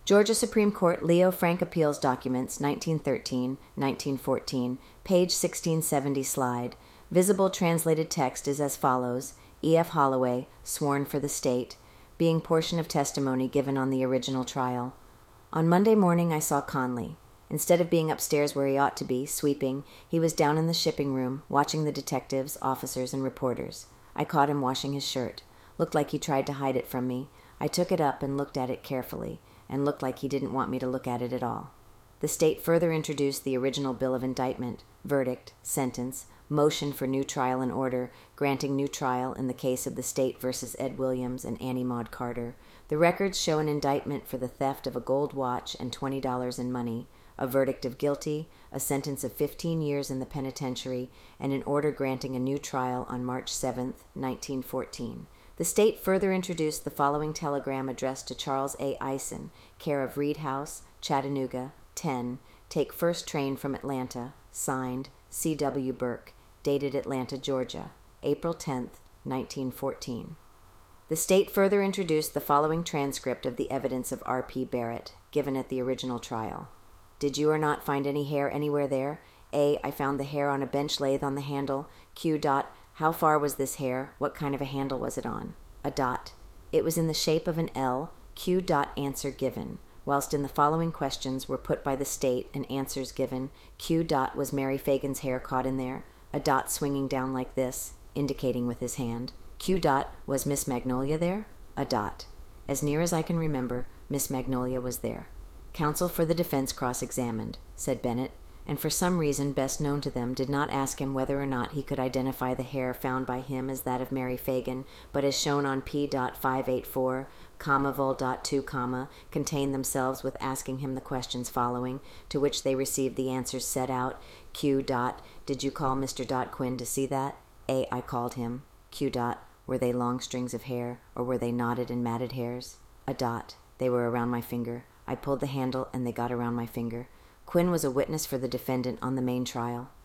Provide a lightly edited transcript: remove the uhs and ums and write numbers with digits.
Georgia Supreme Court Leo Frank Appeals Documents, 1913-1914, page 1670 slide. Visible translated text is as follows. E.F. Holloway, sworn for the state, being portion of testimony given on the original trial. On Monday morning I saw Conley. Instead of being upstairs where he ought to be, sweeping, he was down in the shipping room, watching the detectives, officers, and reporters. I caught him washing his shirt. Looked like he tried to hide it from me. I took it up and looked at it carefully, and looked like he didn't want me to look at it at all. The state further introduced the original bill of indictment, verdict, sentence, motion for new trial and order, granting new trial in the case of the state versus Ed Williams and Annie Maud Carter. The records show an indictment for the theft of a gold watch and $20 in money, a verdict of guilty, a sentence of 15 years in the penitentiary, and an order granting a new trial on March 7, 1914. The state further introduced the following telegram addressed to Charles A. Eisen, care of Reed House, Chattanooga, 10, take first train from Atlanta, signed, C.W. Burke, dated Atlanta, Georgia, April 10, 1914. The state further introduced the following transcript of the evidence of R.P. Barrett, given at the original trial. Did you or not find any hair anywhere there? A. I found the hair on a bench lathe on the handle. Q. How far was this hair? What kind of a handle was it on? A dot. It was in the shape of an L. Q. Answer given. Whilst in the following questions were put by the state and answers given, Q. Was Mary Fagan's hair caught in there? A dot swinging down like this, indicating with his hand. Q. Was Miss Magnolia there? A dot. As near as I can remember, Miss Magnolia was there. Counsel for the defense cross-examined, said Bennett, and for some reason best known to them did not ask him whether or not he could identify the hair found by him as that of Mary Fagan, but as shown on P.584, vol.2, contained themselves with asking him the questions following, to which they received the answers set out. Q. Did you call Mr. Quinn to see that? A. I called him. Q. Were they long strings of hair, or were they knotted and matted hairs? A dot. They were around my finger. I pulled the handle, and they got around my finger. Quinn was a witness for the defendant on the main trial.